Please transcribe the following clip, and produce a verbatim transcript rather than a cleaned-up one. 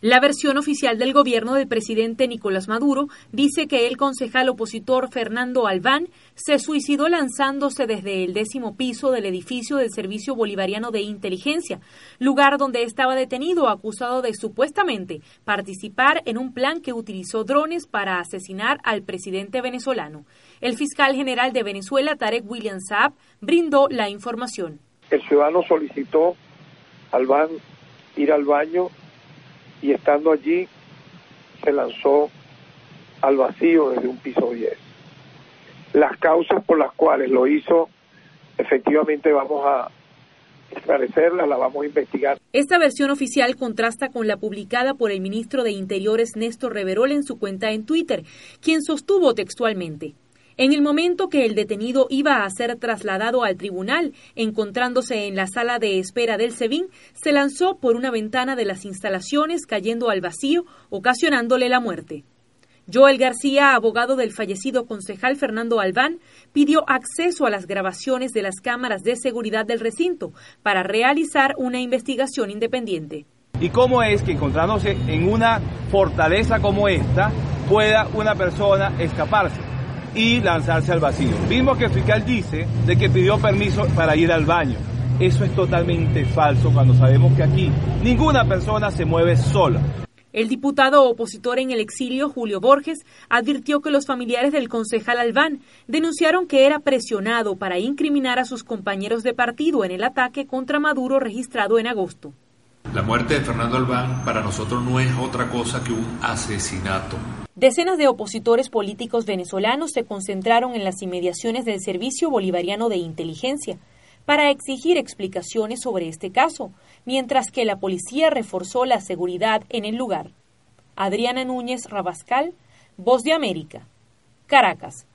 La versión oficial del gobierno del presidente Nicolás Maduro dice que el concejal opositor Fernando Albán se suicidó lanzándose desde el décimo piso del edificio del Servicio Bolivariano de Inteligencia, lugar donde estaba detenido acusado de supuestamente participar en un plan que utilizó drones para asesinar al presidente venezolano. El fiscal general de Venezuela, Tarek William Saab, brindó la información. El ciudadano solicitó a Albán ir al baño y estando allí se lanzó al vacío desde un piso diez. Las causas por las cuales lo hizo, efectivamente vamos a esclarecerlas, las vamos a investigar. Esta versión oficial contrasta con la publicada por el ministro de Interiores Néstor Reverol en su cuenta en Twitter, quien sostuvo textualmente: en el momento que el detenido iba a ser trasladado al tribunal, encontrándose en la sala de espera del SEBIN, se lanzó por una ventana de las instalaciones cayendo al vacío, ocasionándole la muerte. Joel García, abogado del fallecido concejal Fernando Albán, pidió acceso a las grabaciones de las cámaras de seguridad del recinto para realizar una investigación independiente. ¿Y cómo es que encontrándose en una fortaleza como esta pueda una persona escaparse y lanzarse al vacío? Vimos que el fiscal dice de que pidió permiso para ir al baño. Eso es totalmente falso cuando sabemos que aquí ninguna persona se mueve sola. El diputado opositor en el exilio, Julio Borges, advirtió que los familiares del concejal Albán denunciaron que era presionado para incriminar a sus compañeros de partido en el ataque contra Maduro registrado en agosto. La muerte de Fernando Albán para nosotros no es otra cosa que un asesinato. Decenas de opositores políticos venezolanos se concentraron en las inmediaciones del Servicio Bolivariano de Inteligencia para exigir explicaciones sobre este caso, mientras que la policía reforzó la seguridad en el lugar. Adriana Núñez Rabascal, Voz de América, Caracas.